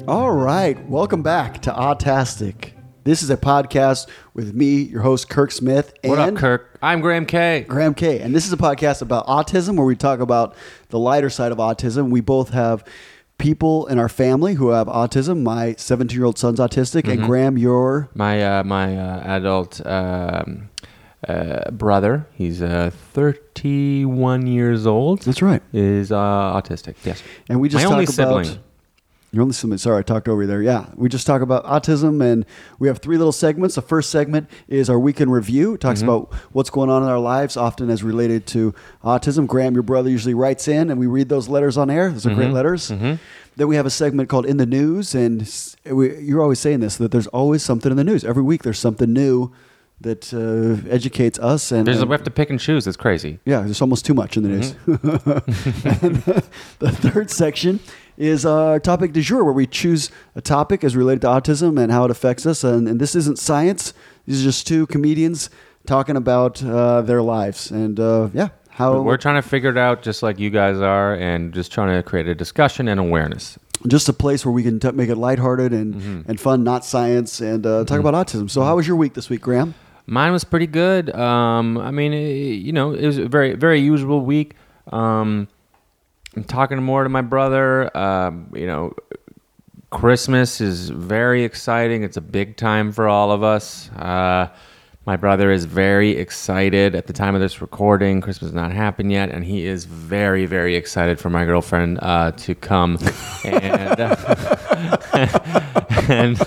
All right, welcome back to Autastic. This is a podcast with me, your host, Kirk Smith. And What up, Kirk? I'm Graham K. Graham K. And this is a podcast about autism where we talk about the lighter side of autism. We both have people in our family who have autism. My 17-year-old son's autistic, and Graham, you're... My adult brother, he's 31 years old. That's right. Is autistic, yes. And we just My talk only about... sibling. Your only sibling. Sorry, I talked over you there. Yeah, we just talk about autism, and we have three little segments. The first segment is our weekend review. It talks about what's going on in our lives, often as related to autism. Graham, your brother, usually writes in, and we read those letters on air. Those are great letters. Then we have a segment called In the News, and you're always saying this, that there's always something in the news. Every week there's something new that educates us. And we have to pick and choose. It's crazy. Yeah, there's almost too much in the news. And the third section is our topic du jour, where we choose a topic as related to autism and how it affects us. And this isn't science. These are just two comedians talking about their lives. And how We're trying to figure it out just like you guys are, and just trying to create a discussion and awareness. just a place where we can make it lighthearted and fun, not science, and talk about autism. So how was your week this week, Graham? Mine was pretty good. It was a very, very usual week. I'm talking more to my brother. Christmas is very exciting. It's a big time for all of us. My brother is very excited at the time of this recording. Christmas has not happened yet, and he is very, very excited for my girlfriend to come. And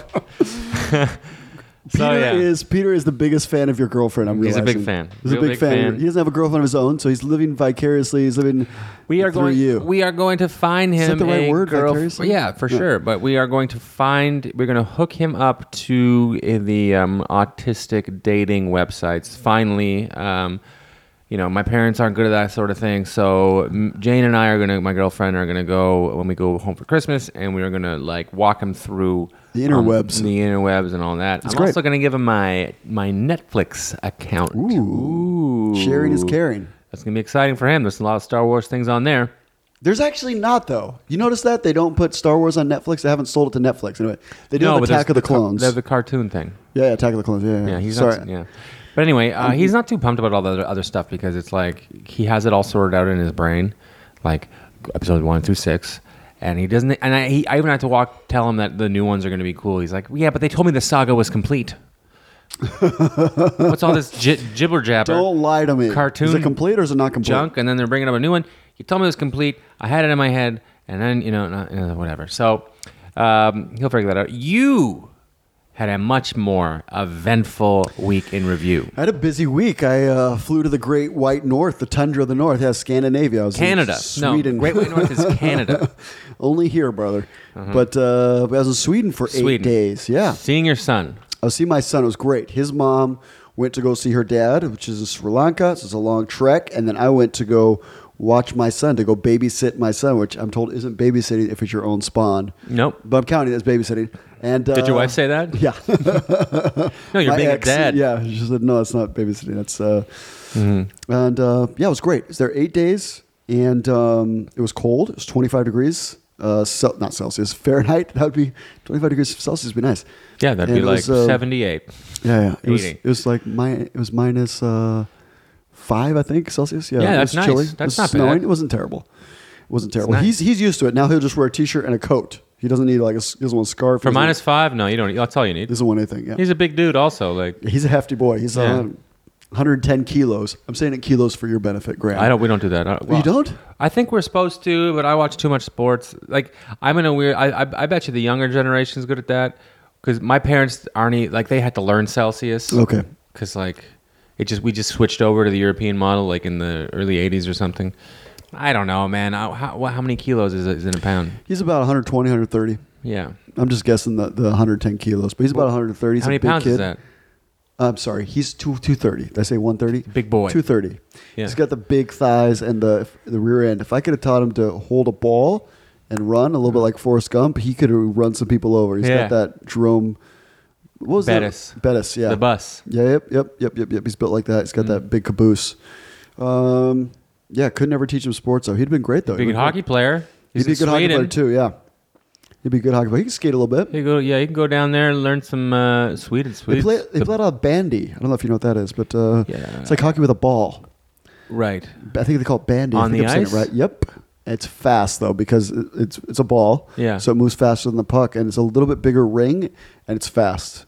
Peter is the biggest fan of your girlfriend. I'm realizing. He's a big fan. He's a big fan. He doesn't have a girlfriend of his own, so he's living vicariously. He's living through you. We are going to find him. Is that the right word? Vicariously? Yeah, for sure. But we're going to hook him up to the autistic dating websites. Finally, my parents aren't good at that sort of thing. So Jane and my girlfriend are gonna go when we go home for Christmas, and we are gonna walk him through the interwebs, and all that. That's I'm great. also gonna give him my Netflix account. Ooh. Sharing is caring. That's gonna be exciting for him. There's a lot of Star Wars things on there. There's actually not, though. You notice that? They don't put Star Wars on Netflix. They haven't sold it to Netflix. Anyway, they do have Attack of the Clones. They have the cartoon thing. Yeah, Attack of the Clones. Yeah. He's sorry. Not, yeah. But anyway, he's not too pumped about all the other stuff, because it's like he has it all sorted out in his brain, like episode 1 through 6, and he doesn't. And I even had to tell him that the new ones are going to be cool. He's like, yeah, but they told me the saga was complete. What's all this jibber jabber? Don't lie to me. Cartoon. Is it complete or is it not complete? Junk, and then they're bringing up a new one. You told me it was complete. I had it in my head, and then whatever. So he'll figure that out. You had a much more eventful week in review. I had a busy week. I flew to the Great White North, the tundra of the North. Yeah, Scandinavia. I was Canada. in Sweden. No, Great White North is Canada. Only here, brother. But I was in Sweden for 8 days. Yeah. Seeing your son. I was seeing my son. It was great. His mom went to go see her dad, which is in Sri Lanka. So it's a long trek. And then I went to go watch my son, to go babysit my son, which I'm told isn't babysitting if it's your own spawn. Nope. But I'm counting it as babysitting. And did your wife say that? Yeah. No, you're being a dad. Yeah, she said, no, it's not babysitting. That's and it was great. I was there 8 days, and it was cold. It was 25 degrees, not Celsius, Fahrenheit. That would be 25 degrees Celsius would be nice. Yeah, that'd be like 78. Yeah. It was like minus 5, I think, Celsius. Yeah, that's nice. Chilly. That's it was not snowing. bad. It wasn't terrible. Nice. He's used to it. Now he'll just wear a t-shirt and a coat. He doesn't need he doesn't want a scarf. For minus 5? No, you don't. That's all you need. Doesn't want anything. Yeah. He's a big dude also. He's a hefty boy. He's 110 kilos. I'm saying it kilos for your benefit, Graham. We don't do that. You don't? I think we're supposed to, but I watch too much sports. I'm in a weird... I bet you the younger generation is good at that, because my parents aren't... they had to learn Celsius. Okay. Because we just switched over to the European model in the early 80s or something. I don't know, man. How many kilos is in a pound? He's about 120, 130. Yeah. I'm just guessing the 110 kilos, but he's about 130. He's how many a big pounds kid. is that? I'm sorry. He's 230. Did I say 130? Big boy. 230. Yeah. He's got the big thighs and the rear end. If I could have taught him to hold a ball and run a little bit like Forrest Gump, he could have run some people over. He's got that Jerome... What was Bettis. that? Bettis, yeah. The bus. Yeah, yep. He's built like that. He's got that big caboose. Could never teach him sports, though. He'd been great, though. Big hockey player. He'd be a good hockey player, too, yeah. He'd be a good hockey player. He can skate a little bit. You can go down there and learn some Sweden. They play out bandy. I don't know if you know what that is, but it's like hockey with a ball. Right. I think they call it bandy. On the ice? Right? Yep. It's fast though because it's a ball. Yeah. So it moves faster than the puck, and it's a little bit bigger ring, and it's fast.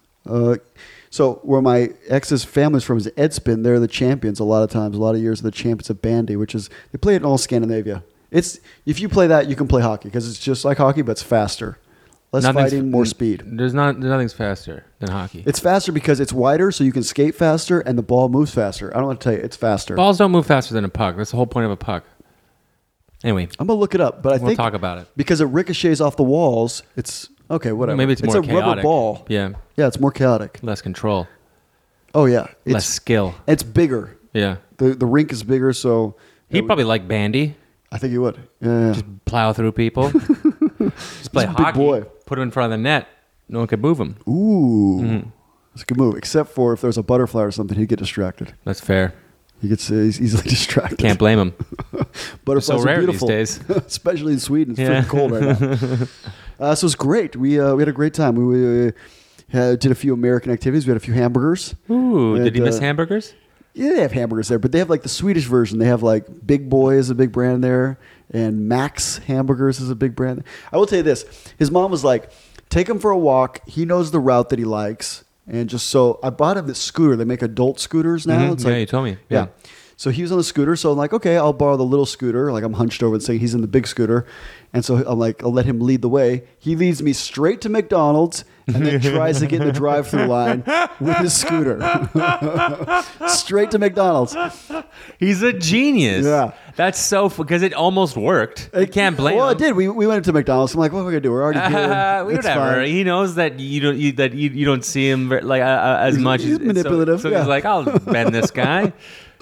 So where my ex's family's from is Edspin. They're the champions a lot of times. A lot of years they're the champions of bandy, which is they play it in all Scandinavia. It's if you play that, you can play hockey because it's just like hockey, but it's faster. Less fighting, more speed. Nothing's faster than hockey. It's faster because it's wider, so you can skate faster, and the ball moves faster. I don't want to tell you, it's faster. Balls don't move faster than a puck. That's the whole point of a puck. Anyway, I'm gonna look it up, but we'll talk about it because it ricochets off the walls. It's okay, whatever. Maybe it's more a chaotic. Rubber ball. Yeah, it's more chaotic. less control. Oh yeah, Less skill. It's bigger. Yeah, the rink is bigger, so he'd probably like bandy. I think he would. Yeah. Just plow through people. Just play He's a big hockey. boy. Put him in front of the net. No one could move him. Ooh, that's a good move. Except for if there's a butterfly or something, he'd get distracted. That's fair. He gets he's easily distracted. Can't blame him. Butterflies so rare are beautiful these days, especially in Sweden. It's freaking cold right now. So it's great. We had a great time. We did a few American activities. We had a few hamburgers. Ooh, did you miss hamburgers? Yeah, they have hamburgers there, but they have like the Swedish version. They have like Big Boy is a big brand there, and Max Hamburgers is a big brand. I will tell you this: his mom was like, "Take him for a walk. He knows the route that he likes." And just so I bought him this scooter. They make adult scooters now. Mm-hmm. It's Yeah, like, you told me. Yeah. So he was on the scooter. So I'm like, okay, I'll borrow the little scooter. Like I'm hunched over and saying he's in the big scooter. And so I'm like, I'll let him lead the way. He leads me straight to McDonald's and then tries to get in the drive-through line with his scooter. Straight to McDonald's. He's a genius. Yeah. That's so because it almost worked. You can't blame him. Well, it did. We went to McDonald's. I'm like, what are we gonna do? We're already here. It's Whatever. fine. He knows that you don't see him like as much. He's manipulative. So yeah. he's like, I'll bend this guy.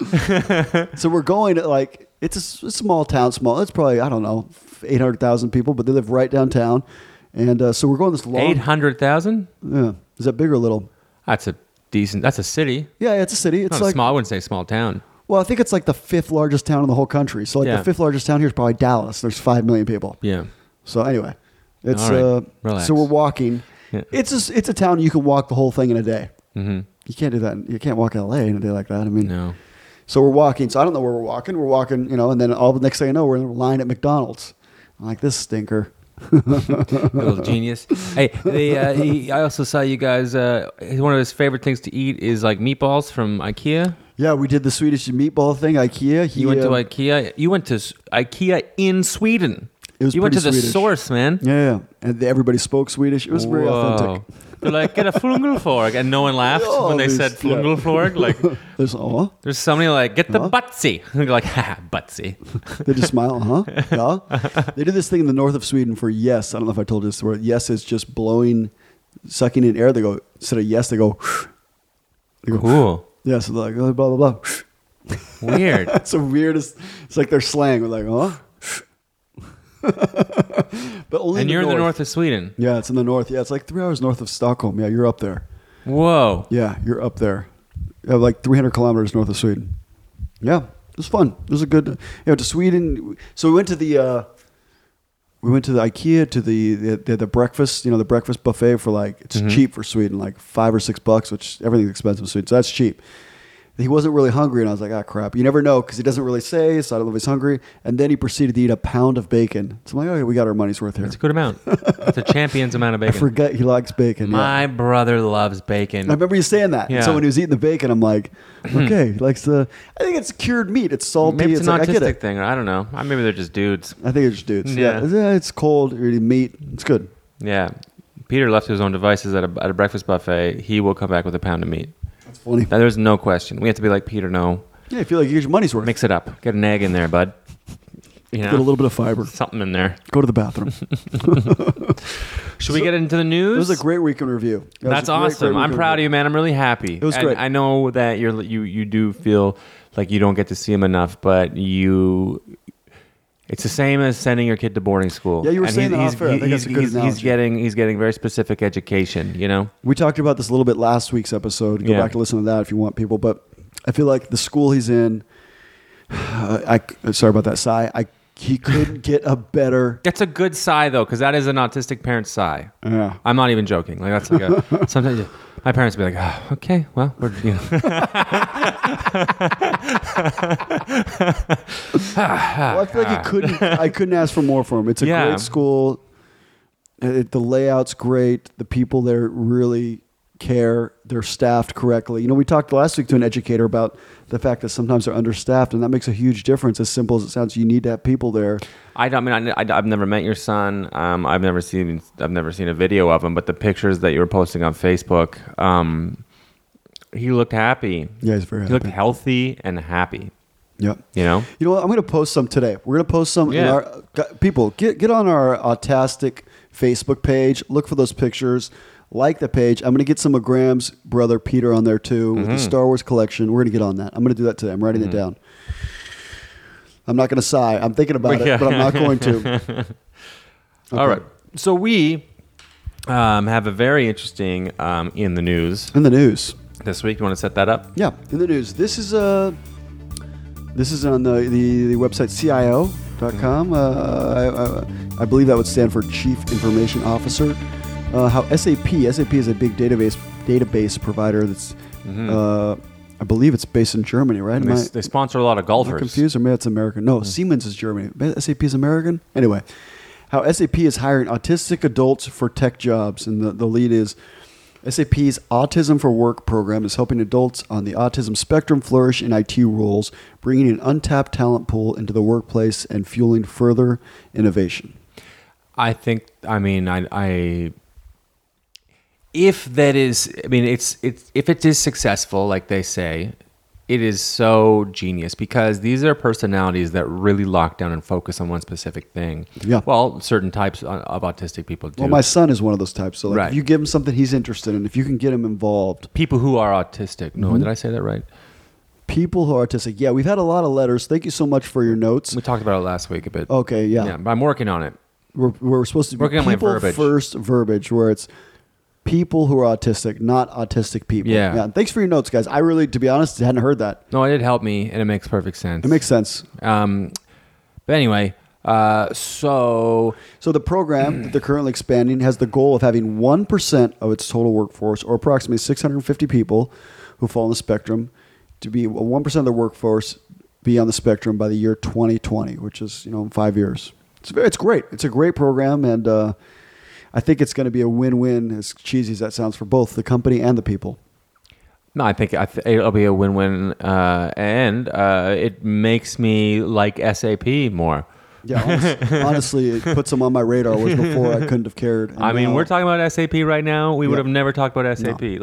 So we're going to like it's a small town. Small. It's probably I don't know 800,000 people, but they live right downtown. And so we're going this long. 800,000. Yeah. Is that big or little? That's a city. Yeah, it's a city. It's Not like small. I wouldn't say small town. Well, I think it's like the 5th largest town in the whole country. So like Yeah. the 5th largest town here is probably Dallas. There's 5 million people. Yeah. So anyway, it's All right. Relax. so we're walking. Yeah. It's a town you can walk the whole thing in a day. Mm-hmm. You can't do that. You can't walk LA in a day like that. I mean, No. So we're walking. So I don't know where we're walking. We're walking, and then all the next thing I know, we're in a line at McDonald's. I'm like, this stinker. Little genius. Hey, I also saw you guys. One of his favorite things to eat is like meatballs from IKEA. Yeah, we did the Swedish meatball thing. IKEA. You went to IKEA. You went to IKEA in Sweden. It was you went to pretty the Swedish. source, man. Yeah, and everybody spoke Swedish. It was very authentic. They're like, get a flungelforg, and no one laughed Oh, when they these- said flungelforg. Like, There's there's somebody like, get the Huh? butsy. And you're like, ha, butsy. They just smile, yeah. They do this thing in the north of Sweden for yes. I don't know if I told you this. Where yes is just sucking in air. They go instead of yes, they go. They go Cool. Yeah, so they're like blah blah blah. Weird. That's the weirdest. It's like their slang. We're like, but only. And you're in the north of Sweden. Yeah, it's in the north. Yeah, it's like 3 hours north of Stockholm. Yeah, you're up there. Whoa. Yeah, you're up there. Like 300 kilometers north of Sweden. Yeah, it was fun. It was a good. To Sweden. So we went to the IKEA to the breakfast. The breakfast buffet for like it's cheap for Sweden, like $5 or $6, which everything's expensive in Sweden. So that's cheap. He wasn't really hungry, and I was like, crap. You never know because he doesn't really say, so I don't know if he's hungry. And then he proceeded to eat a pound of bacon. So I'm like, okay, we got our money's worth here. That's a good amount. That's a champion's amount of I bacon. forget he likes bacon. My Yeah. brother loves bacon. I remember you saying that. Yeah. And so when he was eating the bacon, I'm like, okay, he likes I think it's cured meat. It's salty. Maybe it's an like, I get autistic it. thing. Or I don't know. Maybe they're just dudes. I think it's just dudes. Yeah. Yeah, it's cold. You're eating meat. It's good. Yeah. Peter left his own devices at a breakfast buffet. He will come back with a pound of meat. That's funny. Now, there's no question. We have to be like, Peter, no. Yeah, I feel like you get your money's worth. Mix it up. Get an egg in there, bud. Get a little bit of fiber. Something in there. Go to the bathroom. Should we get into the news? It was a great week in review. That's awesome. I'm proud of you, man. I'm really happy. It was great. I know that you do feel like you don't get to see him enough, but it's the same as sending your kid to boarding school. Yeah, you were And saying that off air. I think that's a good analogy. he's getting very specific education, We talked about this a little bit last week's episode. Go Yeah. back to listen to that if you want, people. But I feel like the school he's in, sorry about that, Cy. I He couldn't get a better. That's a good sigh though, because that is an autistic parent's sigh. Yeah. I'm not even joking. Like that's like a sometimes my parents would be like, oh, okay, well, we're Well, I feel like I couldn't ask for more for him. It's a Yeah. great school. The layout's great. The people there really care. They're staffed correctly. We talked last week to an educator about the fact that sometimes they're understaffed, and that makes a huge difference. As simple as it sounds, you need to have people there. I've never met your son. I've never seen a video of him, but the pictures that you were posting on Facebook, he looked happy. Yeah, he's very He looked happy. healthy and happy. Yep. You know? You know what? I'm going to post some today. We're going to post some. In Yeah. our, people, get on our Autastic Facebook page. Look for those pictures. Like the page. I'm going to get some of Graham's brother Peter on there too with the Star Wars collection. We're going to get on that. I'm going to do that today. I'm writing it down. I'm not going to sigh. I'm thinking about it, but I'm not going to. Okay. All right. So we have a very interesting in the news In the news. this week. You want to set that up? Yeah, in the news. This is on the website CIO.com. I believe that would stand for Chief Information Officer. How SAP is a big database provider that's I believe it's based in Germany, right? They sponsor a lot of Am I golfers. confused, or maybe it's American? No, Siemens is Germany. SAP is American. Anyway, how SAP is hiring autistic adults for tech jobs, and the lead is SAP's Autism for Work program is helping adults on the autism spectrum flourish in IT roles, bringing an untapped talent pool into the workplace and fueling further innovation. I think. If it is successful, like they say, it is so genius because these are personalities that really lock down and focus on one specific thing. Yeah. Well, certain types of autistic people do. Well, my son is one of those types. So, Right. if you give him something he's interested in, if you can get him involved, People who are autistic. No, did I say that right? people who are autistic. Yeah, we've had a lot of letters. Thank you so much for your notes. We talked about it last week a bit. Okay, yeah. But I'm working on it. We're supposed to be Working on my people verbiage. first verbiage, where it's people who are autistic, not autistic people. Yeah. And thanks for your notes, guys. I really, to be honest, hadn't heard that. No, it did help me, and it makes perfect sense. It makes sense. But anyway, so So the program that they're currently expanding has the goal of having 1% of its total workforce, or approximately 650 people who fall on the spectrum, to be 1% of the workforce be on the spectrum by the year 2020, which is, in 5 years. It's great. It's a great program, and I think it's going to be a win-win, as cheesy as that sounds, for both the company and the people. no, I think it'll be a win-win, and it makes me like SAP more. Yeah, honestly, it puts them on my radar, whereas before I couldn't have cared. And I mean, now- we're talking about SAP right now. We would Yeah. have never talked about SAP.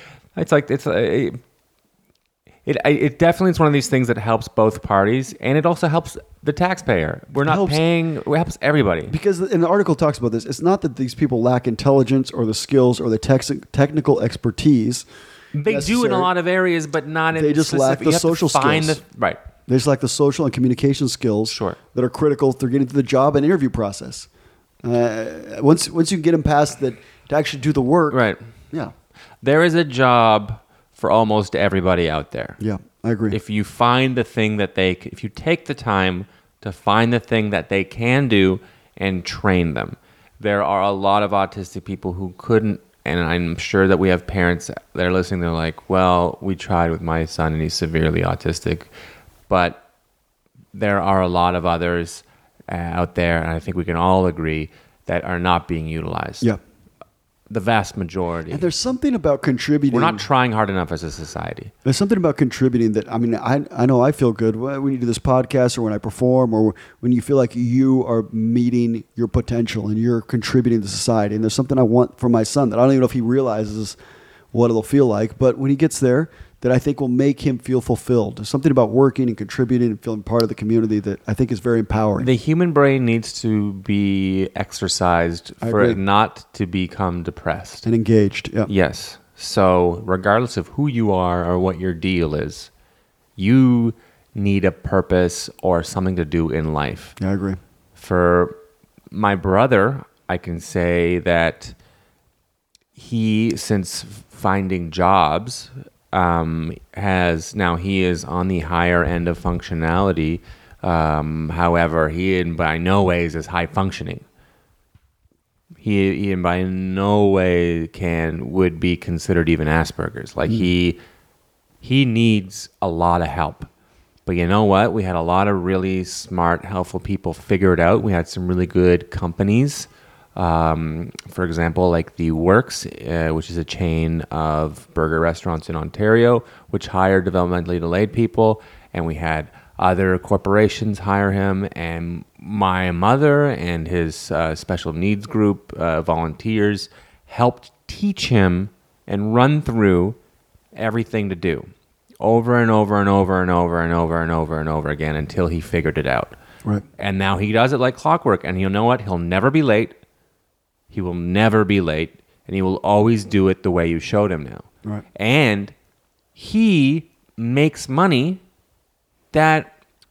It definitely is one of these things that helps both parties, and it also helps the taxpayer. We're not Helps- paying. It helps everybody. Because the article talks about this. It's not that these people lack intelligence or the skills or the technical expertise. They do in necessary. a lot of areas, but not in They just lack specific- the you have to social find skills. Right. They just lack the social and communication skills Sure. that are critical through getting to the job and interview process. Once you get them past that to actually do the work, Right. Yeah, There is a job for almost everybody out there. yeah, I agree. If you find the thing that if you take the time to find the thing that they can do and train them. There are a lot of autistic people who couldn't, and I'm sure that we have parents that are listening, they're like, well, we tried with my son and he's severely autistic, but there are a lot of others out there, and I think we can all agree, that are not being utilized. Yeah. The vast majority. And there's something about contributing. We're not trying hard enough as a society. There's something about contributing that, I know I feel good when you do this podcast or when I perform or when you feel like you are meeting your potential and you're contributing to society. And there's something I want for my son that I don't even know if he realizes what it'll feel like. But when he gets there, that I think will make him feel fulfilled. There's something about working and contributing and feeling part of the community that I think is very empowering. The human brain needs to be exercised I for agree. it not to become depressed. And engaged. Yeah. Yes. So regardless of who you are or what your deal is, you need a purpose or something to do in life. Yeah, I agree. For my brother, I can say that he, since finding jobs, he is on the higher end of functionality However, he in by no ways is high functioning. He in by no way would be considered even Asperger's. Like he needs a lot of help. But you know what? We had a lot of really smart, helpful people figure it out. We had some really good companies. For example, like The Works, which is a chain of burger restaurants in Ontario, which hire developmentally delayed people. And we had other corporations hire him. And my mother and his special needs group volunteers helped teach him and run through everything to do over and over and over and over and over and over and over again until he figured it out. Right. And now he does it like clockwork. And you know what? He'll never be late. He will never be late. And he will always do it the way you showed him now. Right. And he makes money that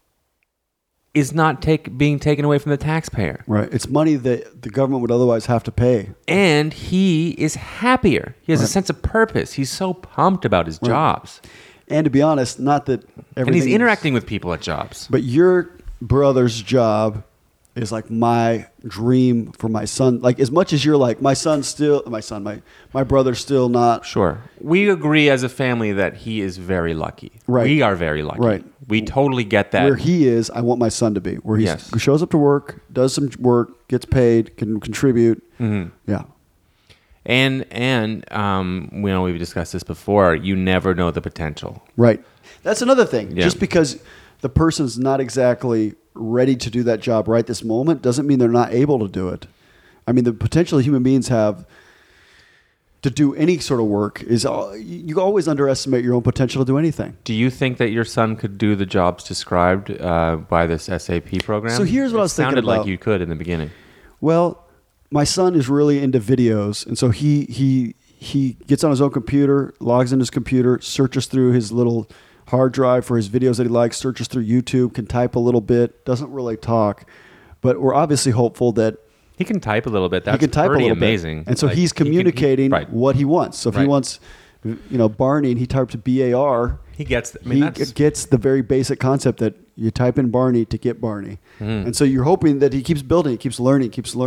is not being taken away from the taxpayer. Right. It's money that the government would otherwise have to pay. And he is happier. He has a sense of purpose. He's so pumped about his jobs. And to be honest, not that everything... And he's interacting with people at jobs. But your brother's job is like my dream for my son. Like as much as you're like, my brother's still not... Sure. We agree as a family that he is very lucky. Right. We are very lucky. Right. We totally get that. Where he is, I want my son to be. Where he shows up to work, does some work, gets paid, can contribute. Mm-hmm. Yeah. And we've discussed this before. You never know the potential. Right. That's another thing. Yeah. Just because the person's not exactly ready to do that job right this moment doesn't mean they're not able to do it. I mean, the potential human beings have to do any sort of work is you always underestimate your own potential to do anything. Do you think that your son could do the jobs described by this SAP program? So here's what I was thinking about. It sounded like you could in the beginning. Well, my son is really into videos, and so he gets on his own computer, logs in his computer, searches through his little hard drive for his videos that he likes, searches through YouTube, can type a little bit, doesn't really talk, but we're obviously hopeful that he can type a little bit. That's he can type pretty a little amazing. Bit. And so he's communicating what he wants. So if he wants, Barney, and he types BAR, he gets. Gets the very basic concept that you type in Barney to get Barney, and so you're hoping that he keeps building, keeps learning.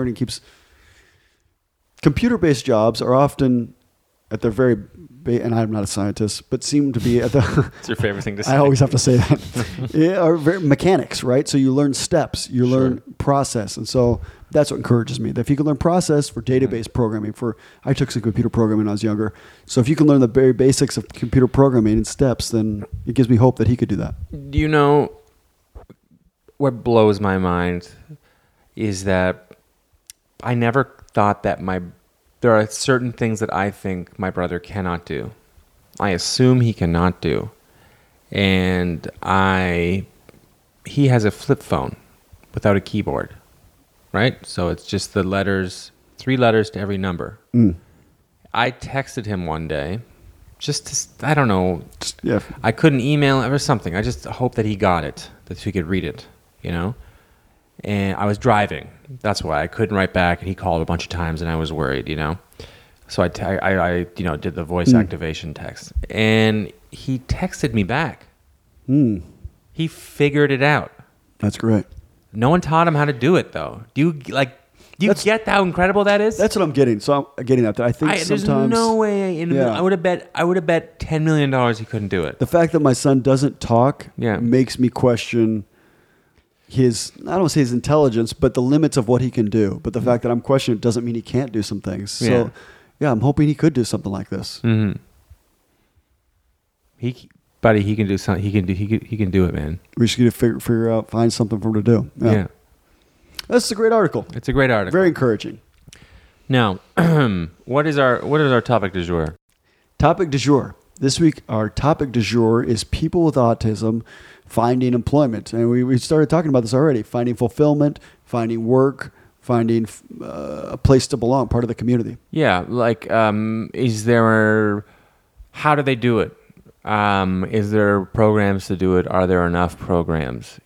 Computer-based jobs are often at their very, and I'm not a scientist, but seem to be at the... It's your favorite thing to say. I always have to say that. Are very mechanics, right? So you learn steps, you learn process. And so that's what encourages me. That if you can learn process for database programming, I took some computer programming when I was younger. So if you can learn the very basics of computer programming and steps, then it gives me hope that he could do that. Do you know what blows my mind is that I never thought that there are certain things that I think my brother cannot do. I assume he cannot do. And he has a flip phone without a keyboard, right? So it's just the letters, 3 letters to every number. Mm. I texted him one day, I don't know. I couldn't email him or something. I just hope that he got it, that he could read it, And I was driving. That's why I couldn't write back. And he called a bunch of times, and I was worried, So I did the voice activation text, and he texted me back. He figured it out. That's great. No one taught him how to do it, though. Do you get how incredible that is? That's what I'm getting. So I'm getting at that. I think sometimes there's no way. I would have bet $10 million he couldn't do it. The fact that my son doesn't talk makes me question his, I don't want to say his intelligence, but the limits of what he can do. But the fact that I'm questioning it doesn't mean he can't do some things. So, I'm hoping he could do something like this. Mm-hmm. He can do something. He can do it, man. We just need to figure out, find something for him to do. Yeah. That's a great article. It's a great article. Very encouraging. Now, what is our topic du jour? Topic du jour. This week, our topic du jour is people with autism finding employment. And we started talking about this already. Finding fulfillment, finding work, finding a place to belong, part of the community. Yeah, how do they do it? Is there programs to do it? Are there enough programs?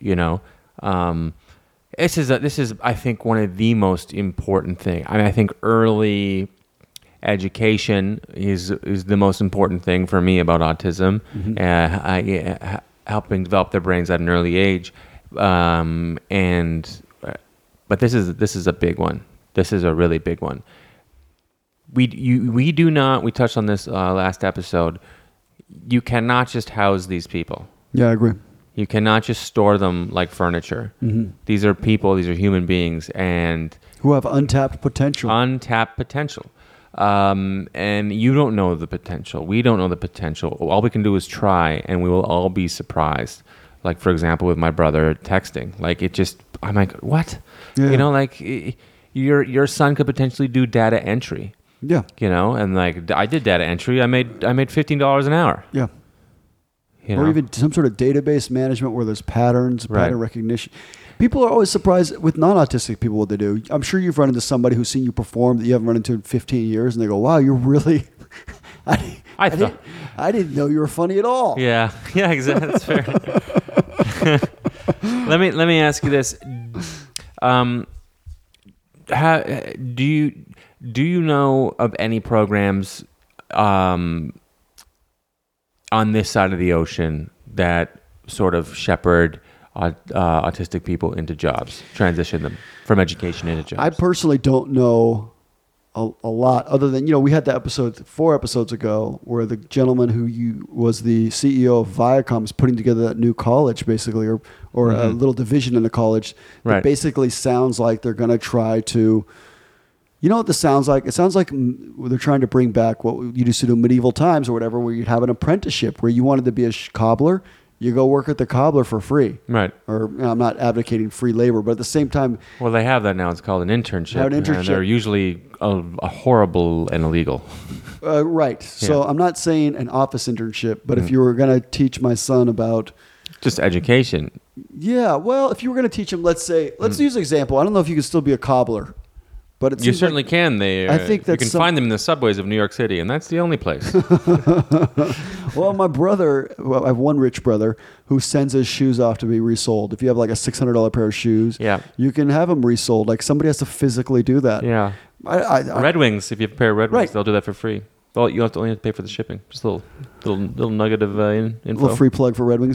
This is I think one of the most important thing. I think early education is the most important thing for me about autism. Mm-hmm. Helping develop their brains at an early age. But this is a big one. This is a really big one. We do not. We touched on this last episode. You cannot just house these people. Yeah, I agree. You cannot just store them like furniture. Mm-hmm. These are people. These are human beings, and who have untapped potential. And you don't know the potential. We don't know the potential. All we can do is try, and we will all be surprised. Like, for example, with my brother texting. Like, I'm like, what? Yeah. You know, like, your son could potentially do data entry. Yeah. You know, and like, I did data entry. I made $15 an hour. Yeah. You or know? even some sort of database management where there's patterns, Right. pattern recognition. People are always surprised with non-autistic people what they do. I'm sure you've run into somebody who's seen you perform that you haven't run into in 15 years, and they go, "Wow, you're really." I didn't know you were funny at all. Yeah, exactly. That's fair. Let me ask you this: how do you know of any programs on this side of the ocean that sort of shepherd autistic people into jobs, transition them from education into jobs? I personally don't know a lot other than, we had the episode 4 episodes ago where the gentleman who was the CEO of Viacom is putting together that new college basically, or a little division in the college that Right. basically sounds like they're going to try to, you know what this sounds like? It sounds like they're trying to bring back what you used to do in medieval times or whatever, where you'd have an apprenticeship where you wanted to be a cobbler. You go work at the cobbler for free. Right. Or I'm not advocating free labor, but at the same time, Well, they have that now. It's called an internship. Have an internship. And they're usually horrible and illegal. right. So I'm not saying an office internship, but if you were going to teach my son about, Just education. yeah, well, if you were going to teach him, let's use an example. I don't know if you could still be a cobbler, but it You seems certainly like, can. I think you that's can find them in the subways of New York City, and that's the only place. well, my brother, I have one rich brother who sends his shoes off to be resold. If you have like a $600 pair of shoes, Yeah. you can have them resold. Like somebody has to physically do that. Yeah. I Red Wings, if you have a pair of Red Wings, Right. they'll do that for free. Well, you only have to pay for the shipping. Just a little nugget of info. a little free plug for Red Wings,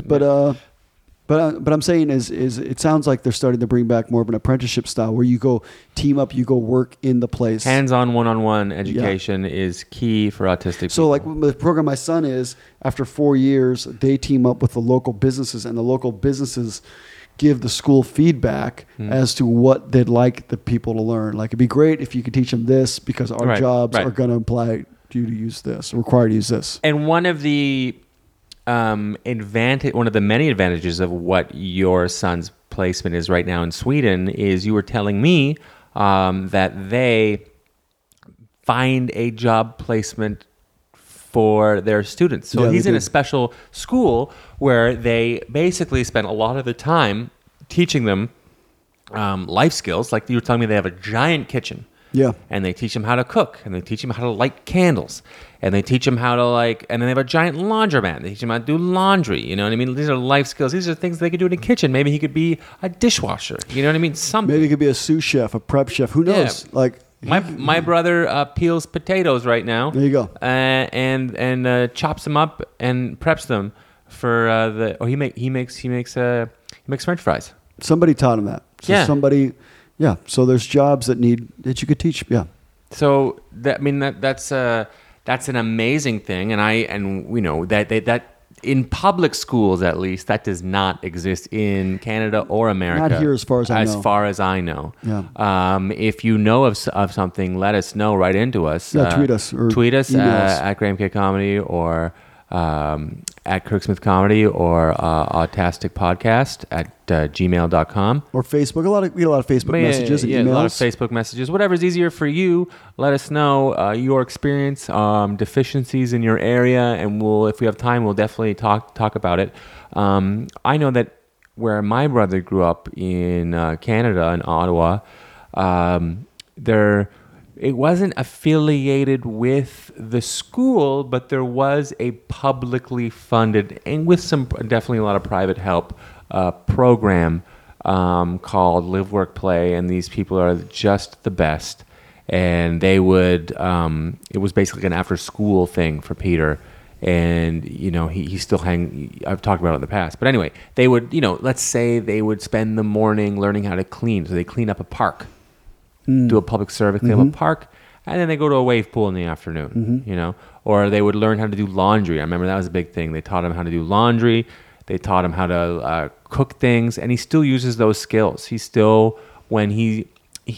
but I'm saying is it sounds like they're starting to bring back more of an apprenticeship style where you go team up, you go work in the place. Hands-on, one-on-one education is key for autistic So people. like the program my son is, after 4 years, they team up with the local businesses, and the local businesses give the school feedback as to what they'd like the people to learn. Like, it'd be great if you could teach them this because our Right, jobs right. are going to imply you to use this, require to use this. And one of the one of the many advantages of what your son's placement is right now in Sweden is you were telling me that they find a job placement for their students. So Yeah, he's they in do. a special school where they basically spend a lot of the time teaching them life skills. Like you were telling me, they have a giant kitchen. Yeah. And they teach them how to cook, and they teach them how to light candles, and they teach them how to and then they have a giant laundromat. They teach them how to do laundry. You know what I mean? These are life skills. These are things they could do in a kitchen. Maybe he could be a dishwasher. You know what I mean? Something. Maybe he could be a sous chef, a prep chef. Who knows? Yeah. Like My brother peels potatoes right now. There you go. And chops them up and preps them for he makes French fries. somebody taught him that. So Yeah. So there's jobs that you could teach. Yeah. So that's an amazing thing, and we know that in public schools at least that does not exist in Canada or America. Not here as far as I know. As far as I know. Yeah. If you know of something, let us know. Write into us. Yeah, tweet us or tweet us email us. at Graham K Comedy or at Kirksmith Comedy or Autastic Podcast at gmail.com. Or Facebook. We get a lot of Facebook messages and emails. A lot of Facebook messages. Whatever's easier for you, let us know your experience, deficiencies in your area, and if we have time, we'll definitely talk about it. I know that where my brother grew up in Canada, in Ottawa, it wasn't affiliated with the school, but there was a publicly funded, and with definitely a lot of private help, program called Live, Work, Play, and these people are just the best. And they would, it was basically an after-school thing for Peter, and he still I've talked about it in the past, but anyway, they would, let's say they would spend the morning learning how to clean, so they clean up a park, do a public service, clean up a park, and then they go to a wave pool in the afternoon, or they would learn how to do laundry. I remember that was a big thing. They taught him how to do laundry. They taught him how to cook things, and he still uses those skills. He still, when the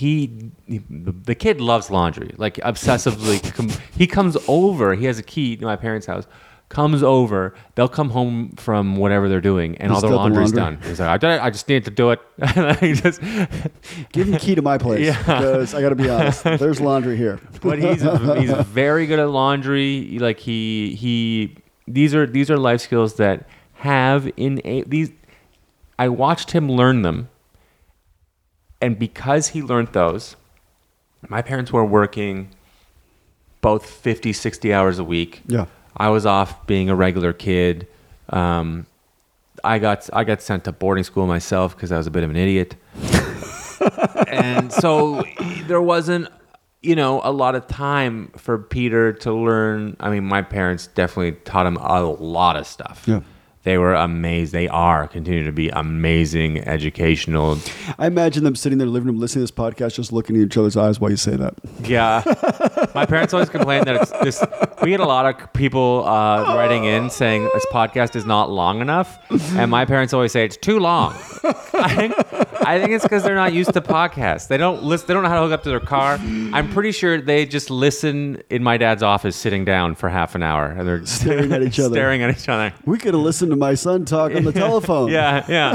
kid loves laundry, like obsessively. He comes over. He has a key to my parents' house. Comes over. They'll come home from whatever they're doing, and all their laundry's done. He's like, I just need to do it. He just give him the key to my place, because I got to be honest. There's laundry here. But he's very good at laundry. Like these are life skills that have these. I watched him learn them. And because he learned those, my parents were working both 50, 60 hours a week. Yeah. I was off being a regular kid. I got sent to boarding school myself because I was a bit of an idiot. And so there wasn't, a lot of time for Peter to learn. I mean, my parents definitely taught him a lot of stuff. Yeah. They were amazed. They continue to be amazing educational. I imagine them sitting there in the living room listening to this podcast, just looking at each other's eyes while you say that. Yeah. My parents always complained that it's this. We get a lot of people writing in saying this podcast is not long enough. And my parents always say it's too long. I think it's because they're not used to podcasts. They don't listen. They don't know how to hook up to their car. I'm pretty sure they just listen in my dad's office sitting down for half an hour. And they're staring at each other. We could have listened to my son talk on the telephone. Yeah.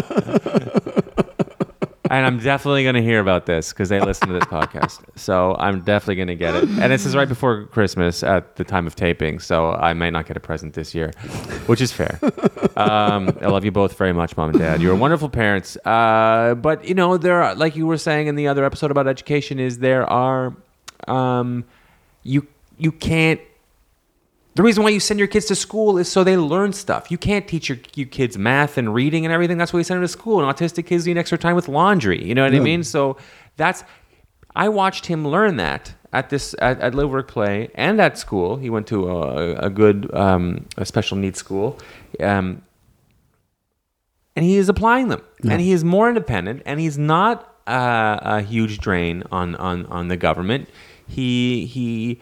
And I'm definitely going to hear about this because they listen to this podcast. So I'm definitely going to get it. And this is right before Christmas at the time of taping. So I might not get a present this year, which is fair. I love you both very much, Mom and Dad. You're wonderful parents. But, there are, like you were saying in the other episode about education, is there are, you can't, the reason why you send your kids to school is so they learn stuff. You can't teach your kids math and reading and everything. That's why you send them to school. And autistic kids need extra time with laundry. You know what I mean? So I watched him learn that at Live Work Play and at school. He went to a good a special needs school, and he is applying them. Yeah. And he is more independent. And he's not a huge drain on the government. He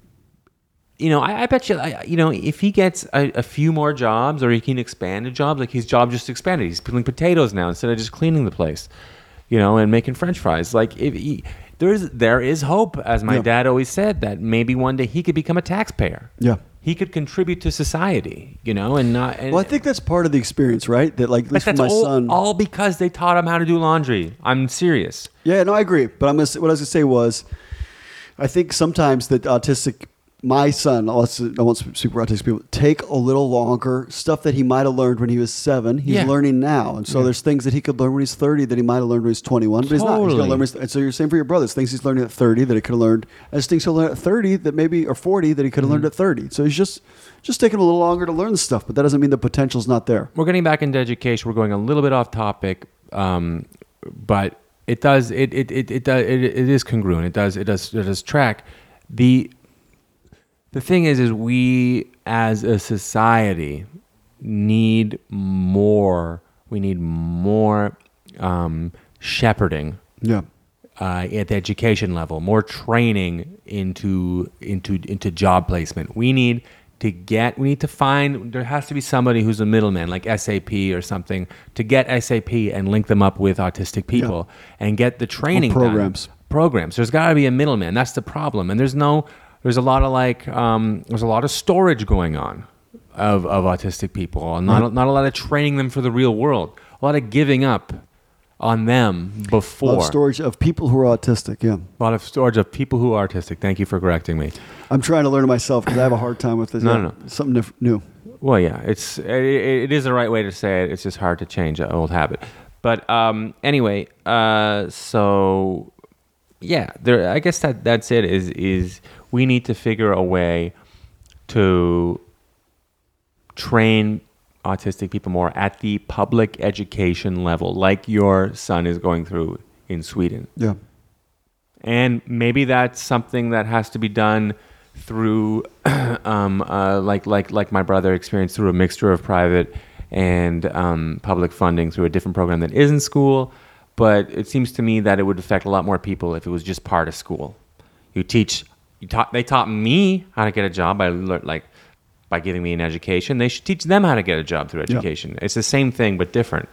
I bet you, if he gets a few more jobs or he can expand a job, like his job just expanded. He's peeling potatoes now instead of just cleaning the place, and making French fries. Like there is hope, as my dad always said, that maybe one day he could become a taxpayer. Yeah. He could contribute to society, and not. And, well, I think that's part of the experience, right? That at least for my son, all because they taught him how to do laundry. I'm serious. Yeah, no, I agree. But what I was going to say was, I think sometimes that my son, I won't speak for autistic people, take a little longer. Stuff that he might have learned when he was 7, he's learning now. And so there's things that he could learn when he's 30 that he might have learned when he's 21, but he's not. He's going to learn and so you're saying for your brothers, things he's learning at 30 that he could have learned, as things he'll learn at 30 that maybe, or 40 that he could have learned at 30. So he's just taking a little longer to learn stuff, but that doesn't mean the potential's not there. We're getting back into education. We're going a little bit off topic, but it is congruent. It does track. The thing is we as a society need more. We need more shepherding. Yeah. At the education level, more training into job placement. We need to find. There has to be somebody who's a middleman, like SAP or something, to get SAP and link them up with autistic people and get the training programs. There's got to be a middleman. That's the problem, and there's a lot of storage going on of autistic people, and not a lot of training them for the real world. A lot of giving up on them before. A lot of storage of people who are autistic, yeah. A lot of storage of people who are autistic. Thank you for correcting me. I'm trying to learn it myself because I have a hard time with this. No. Something new. Well, yeah, it is the right way to say it. It's just hard to change an old habit. But anyway, so yeah, I guess that's it. Is we need to figure a way to train autistic people more at the public education level, like your son is going through in Sweden. Yeah. And maybe that's something that has to be done through like my brother experienced through a mixture of private and public funding through a different program that isn't school. But it seems to me that it would affect a lot more people if it was just part of school. They taught me how to get a job by giving me an education. They should teach them how to get a job through education. It's the same thing but different.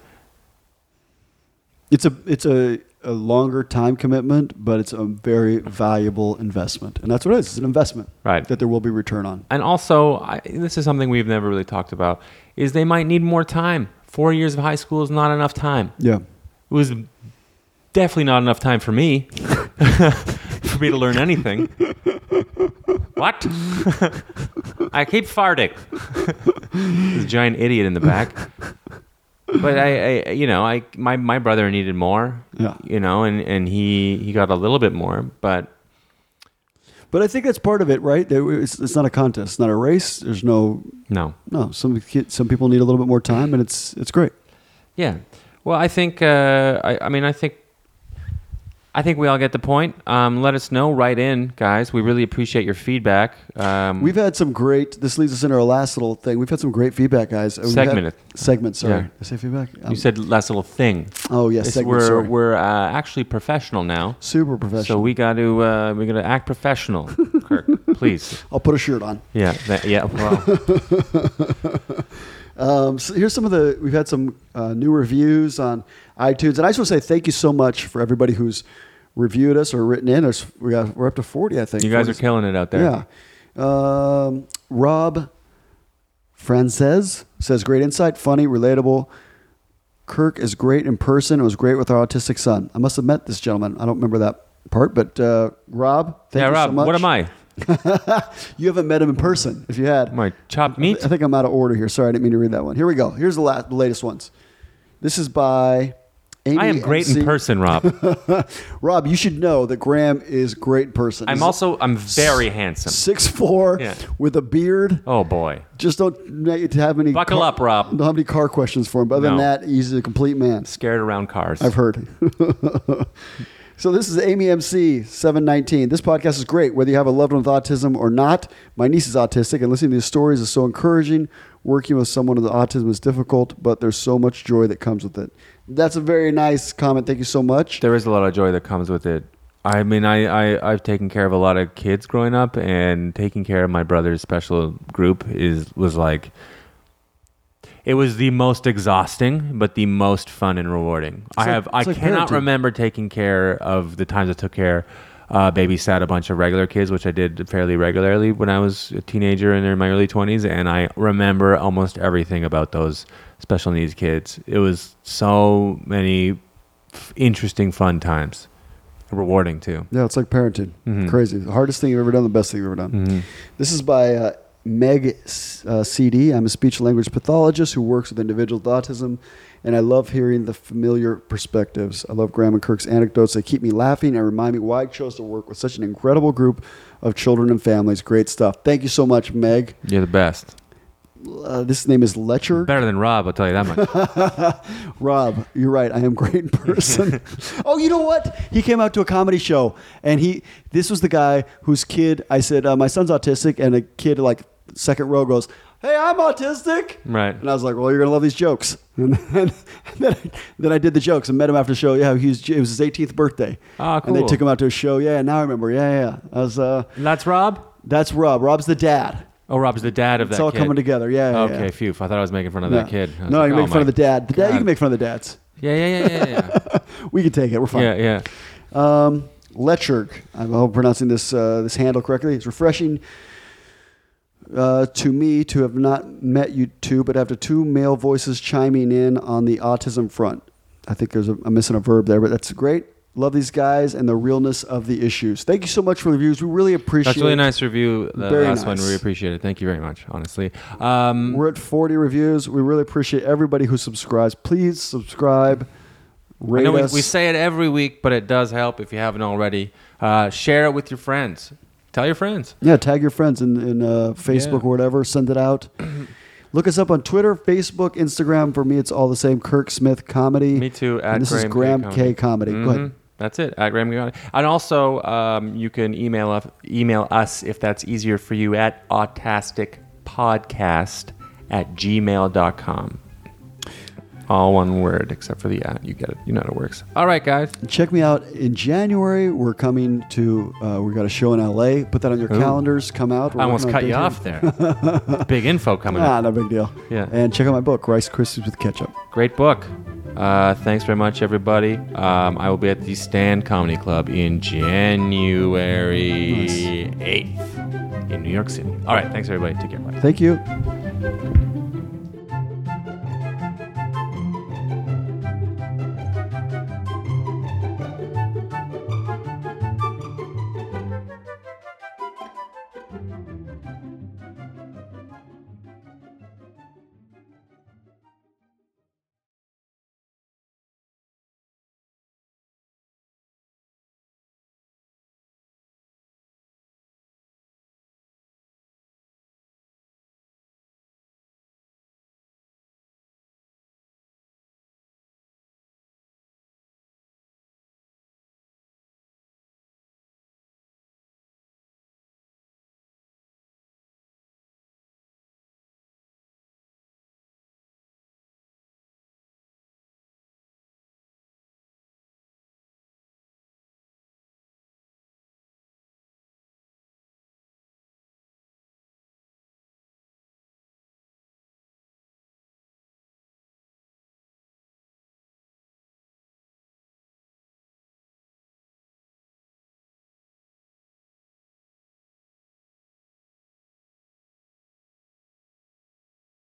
It's a longer time commitment, but it's a very valuable investment. And that's what it is. It's an investment that there will be return on. And also, this is something we've never really talked about, is they might need more time. 4 years of high school is not enough time. Yeah. It was definitely not enough time for me, for me to learn anything. What? I keep farting. This giant idiot in the back. But my brother needed more. Yeah. And he got a little bit more, but I think that's part of it, right? It's not a contest, it's not a race. There's no. Some people need a little bit more time, and it's great. Yeah. Well, I think I think we all get the point. Let us know. Write in, guys. We really appreciate your feedback. We've had some great. This leads us into our last little thing. We've had some great feedback, guys. Segment. Sorry, Yeah. Did I say feedback? You said last little thing. Oh yes, segment. We're actually professional now. Super professional. So we got to act professional. Kirk, please. I'll put a shirt on. Yeah. Well. So here's we've had some new reviews on iTunes, and I just want to say thank you so much for everybody who's reviewed us or written in. We're up to 40, I think. You guys are killing it out there. Yeah. Rob Frances says, great insight, funny, relatable. Kirk is great in person. It was great with our autistic son. I must have met this gentleman. I don't remember that part, but Rob, thank you Rob, so much. what am I? You haven't met him in person. If you had. My chopped meat? I think I'm out of order here. Sorry, I didn't mean to read that one. Here we go. Here's the latest ones. This is by Amy I am great in person, Rob. Rob, you should know that Graham is great in person. I'm very handsome. 6'4", with a beard. Oh, boy. Just don't have any... Buckle up, Rob. Don't have any car questions for him. But other than that, he's a complete man. Scared around cars. I've heard. So this is Amy MC 719. This podcast is great, whether you have a loved one with autism or not. My niece is autistic, and listening to these stories is so encouraging. Working with someone with autism is difficult, but there's so much joy that comes with it. That's a very nice comment. Thank you so much. There is a lot of joy that comes with it. I mean, I've taken care of a lot of kids growing up, and taking care of my brother's special group was like... It was the most exhausting, but the most fun and rewarding. I cannot remember taking care of the times I took care, babysat a bunch of regular kids, which I did fairly regularly when I was a teenager and in my early 20s, and I remember almost everything about those special needs kids. It was so many interesting, fun times. Rewarding, too. Yeah, it's like parenting. Mm-hmm. Crazy. The hardest thing you've ever done, the best thing you've ever done. Mm-hmm. This is by... Meg CD. I'm a speech language pathologist who works with individuals with autism, and I love hearing the familiar perspectives. I love Graham and Kirk's anecdotes. They keep me laughing and remind me why I chose to work with such an incredible group of children and families. Great stuff. Thank you so much, Meg. You're the best. This name is Letcher. Better than Rob, I'll tell you that much. Rob, you're right. I am great in person. Oh, you know what? He came out to a comedy show, and this was the guy whose kid, I said, my son's autistic, and a kid like second row goes, hey, I'm autistic. Right. And I was like, well, you're going to love these jokes. And then I did the jokes and met him after the show. Yeah, it was his 18th birthday. Oh, cool. And they took him out to a show. Yeah, now I remember. Yeah. I was, that's Rob? That's Rob. Rob's the dad. Oh, Rob's the dad of that kid. It's all coming together. Yeah. Okay, phew. I thought I was making fun of that kid. No, you make fun of the dad. The dad. You can make fun of the dads. Yeah. We can take it. We're fine. Yeah. Letcherg. I hope I'm pronouncing this handle correctly. It's refreshing to me to have not met you two, but after two male voices chiming in on the autism front. I think I'm missing a verb there, but that's great. Love these guys and the realness of the issues. Thank you so much for the reviews. We really appreciate it. That's a really nice review. The Very last nice. one. We appreciate it. Thank you very much, honestly. We're at 40 reviews. We really appreciate everybody who subscribes. Please subscribe. Rate I know us. we say it every week, but it does help if you haven't already. Share it with your friends. Tell your friends. Yeah, tag your friends in Facebook or whatever. Send it out. Look us up on Twitter, Facebook, Instagram. For me, it's all the same. Kirk Smith Comedy. Me too. And this is Graham K. Comedy. Mm-hmm. Go ahead. That's it. At Graham Gigliotti. And also, you can email us if that's easier for you at autasticpodcast@gmail.com. All one word, except for the at. You get it. You know how it works. All right, guys. Check me out in January. We're coming to. We got a show in LA. Put that on your calendars. Come out. I almost cut you off there. Big info coming up. No big deal. Yeah. And check out my book, Rice Krispies with Ketchup. Great book. Thanks very much, everybody. I will be at the Stand Comedy Club in January 8th in New York City. All right. Thanks, everybody. Take care. Bye. Thank you.